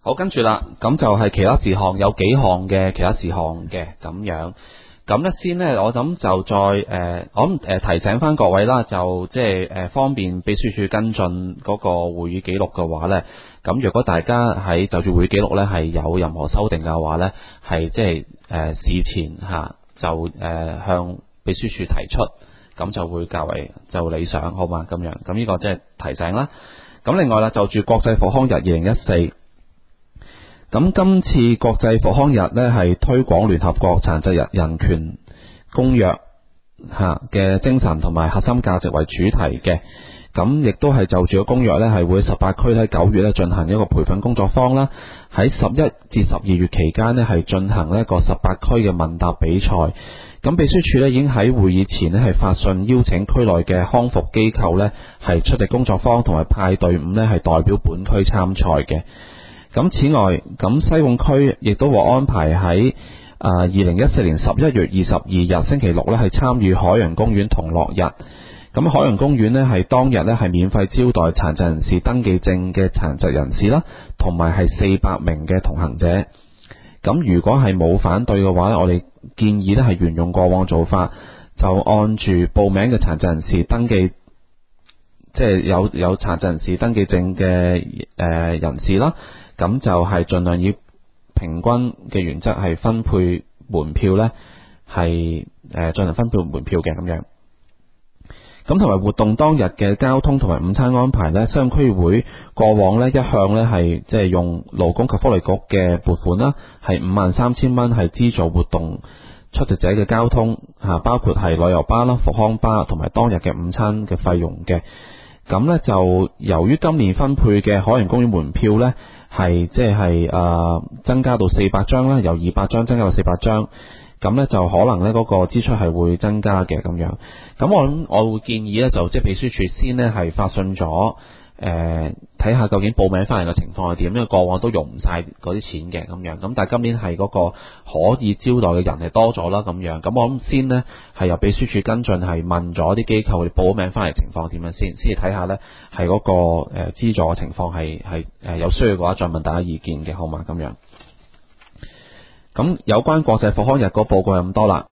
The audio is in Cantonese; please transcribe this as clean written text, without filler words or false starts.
好，跟住啦，咁就係其他事項，有幾項嘅其他事項嘅咁樣。咁咧先呢，我諗就再提醒翻各位啦，就即係方便秘書處跟進嗰個會議記錄嘅話呢，咁如果大家喺就住會議記錄呢係有任何修訂嘅話呢，係即係事前就向秘書處提出，咁就會較為就理想，好嘛？咁樣，咁呢個即係提醒啦。咁另外啦，就住國際復康日2014。咁今次國際復康日呢，係推廣聯合國殘疾人權公約嘅精神同埋核心價值為主題嘅。咁亦都係就住個公約呢，係會18區喺9月呢進行一個培訓工作坊啦。喺11至12月期間呢，係進行一個18區嘅問答比賽。咁秘書處呢，已經喺會議前呢，係發信邀請區內嘅康復機構呢，係出席工作坊，同埋派隊伍呢，係代表本區參賽嘅。咁此外，咁西貢區亦都獲安排喺2014年11月22日星期六呢，係參與海洋公園同樂日。咁海洋公園呢，係當日呢，係免費招待殘疾人士登記證嘅殘疾人士啦，同埋係400名嘅同行者。咁如果係冇反對嘅話呢，我哋建議呢，係沿用過往做法，就按住報名嘅殘疾人士登記，即係有殘疾人士登記證嘅人士啦。咁就係盡量以平均嘅原則係分配門票呢，係進行分配門票嘅咁樣。咁同埋活動當日嘅交通同埋午餐安排呢，西貢區會過往呢一向呢係即係用勞工及福利局嘅撥款啦，係53,000蚊係資助活動出席者嘅交通包括係旅遊巴啦、復康巴同埋當日嘅午餐嘅費用嘅。咁呢就由於今年分配嘅海洋公園門票呢，係即係增加到400張啦，由200張增加到400張，咁呢就可能呢嗰個支出係會增加嘅咁樣。咁我會建議呢，就即係秘書處先呢係發信咗睇下究竟報名翻嚟嘅情況係點，因為過往都用唔晒嗰啲錢嘅咁樣。咁但係今年係嗰個可以招待嘅人係多咗啦咁樣。咁我諗先呢係由秘書處跟進，係問咗啲機構報名翻嚟情況點樣先至睇下呢係嗰個資助嘅情況係有需要嘅話再問大家意見嘅，好嘛？咁樣。咁有關國際復康日嗰報告係咁多啦。